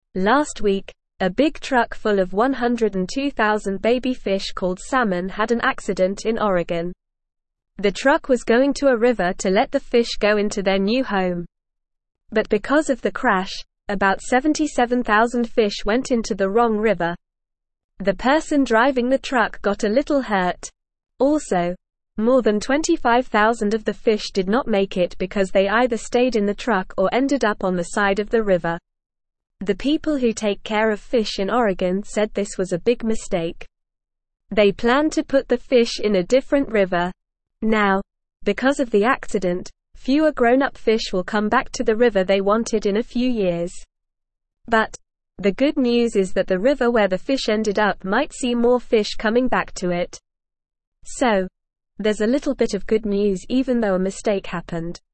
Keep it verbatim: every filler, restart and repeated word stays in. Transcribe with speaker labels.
Speaker 1: Last week, a big truck full of one hundred two thousand baby fish called salmon had an accident in Oregon. The truck was going to a river to let the fish go into their new home. But because of the crash, about seventy-seven thousand fish went into the wrong river. The person driving the truck got a little hurt. Also, more than twenty-five thousand of the fish did not make it because they either stayed in the truck or ended up on the side of the river. The people who take care of fish in Oregon said this was a big mistake. They planned to put the fish in a different river. Now, because of the accident, fewer grown-up fish will come back to the river they wanted in a few years. But the good news is that the river where the fish ended up might see more fish coming back to it. So, there's a little bit of good news even though a mistake happened.